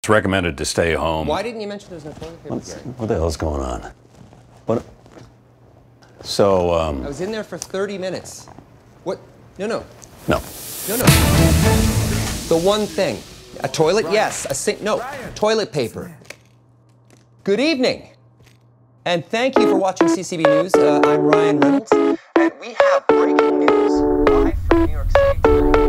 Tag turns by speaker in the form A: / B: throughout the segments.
A: It's recommended to stay home.
B: Why didn't you mention there's no toilet paper, Gary?
A: What the hell's going on? What? So,
B: I was in there for 30 minutes. What? No.
A: No.
B: The one thing. A toilet? Ryan. Yes. A sink? No. Ryan. Toilet paper. Good evening. And thank you for watching CCB News. I'm Ryan Reynolds. And we have breaking news live from New York City.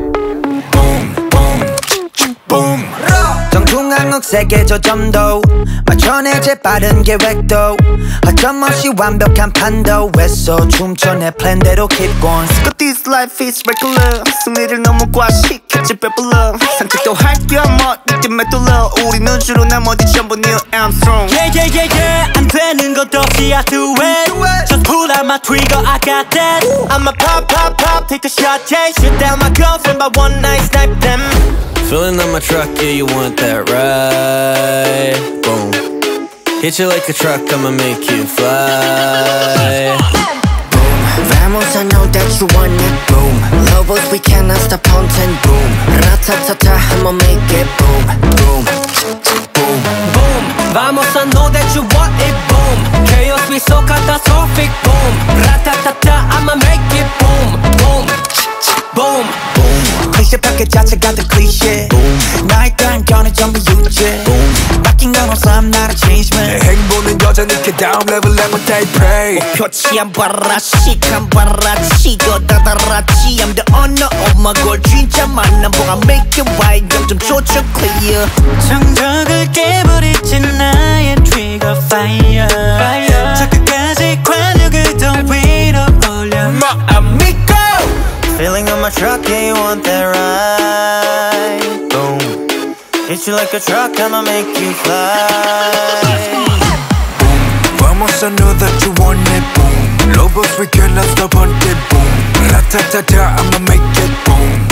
C: Boom. 정중앙옥색의 저점도 맞춰내제 빠른 계획도 허점없이 완벽한 판도에서 춤춰내 플랜대로 keep going. But this life is regular. 승리를 너무 과식했지 배불러. 산책도 할겸 어디쯤 메둘러. 우리는 주로 나머지 전부 Neil Armstrong.
D: Yeah. 안 되는 것 없이 I do it. Just pull out my trigger, I got that. I'ma pop, take the shot, yeah. Shoot down my girlfriend by one night, snipe them.
E: Filling up my truck, yeah, you want that right? Boom. Hit you like a truck, I'ma make you fly.
C: Boom. Vamos, I know that you want it. Boom. Lobos, we cannot stop hunting. Boom. Ratatata, I'ma make it. Boom. Boom.
D: Boom. Vamos, I know that you want it. Boom. Chaos, we so catastrophic. Boom. Ratatata, I'ma make it. Boom. Boom.
C: 클리셰 파켓 자체가 더 클리셰 나에 따른 견해 전부 유죄 바뀐 건 없어 I'm not a change man
F: 내 행보는 여전히 그 다음 레벨에 못 pray
C: 목표치 안 봐라 시간 봐라 치고 다다라치 I'm the owner of my goal 진짜 만남 보가 make it right 점점 조절 clear
D: 정적을 깨버리지 나의 trigger fire 저 끝까지 관역을 더 위로 올려
C: amigo Feeling on my truck, yeah, you want that right? Boom. Hit you like a truck, I'ma make you fly.
F: Boom. Vamos, I know that you want it. Boom. Lobos, we cannot stop hunting. Boom. Ratatata, I'ma make it. Boom.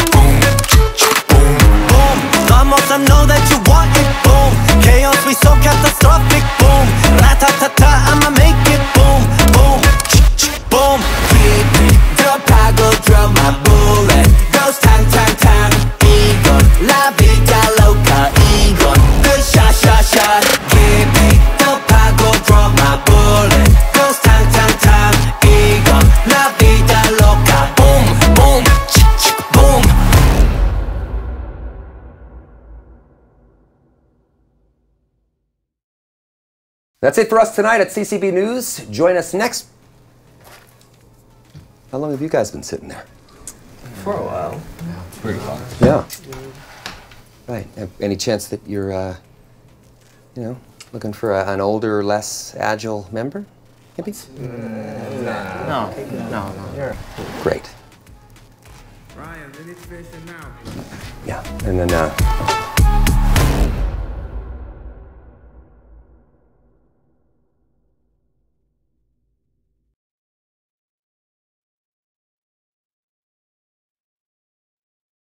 D: Vamos, I know that you want it. Boom. Chaos, we so catastrophic. Boom. Ratatata, I'ma make it. Boom.
C: 드롭하고 drop my bullet Goes tang 이건 La Vida Loca 이건 good shot Keep it 드롭하고 drop my bullet Goes tang 이건 La Vida Loca Boom
B: That's it for us tonight at CCB News. Join us next. How long have you guys been sitting there?
G: For a while.
B: Pretty long. Yeah. Right. Any chance that you're, looking for an older, less agile member? Maybe?
G: No.
B: Great.
F: Ryan, we need to finish it now.
B: Yeah. And then,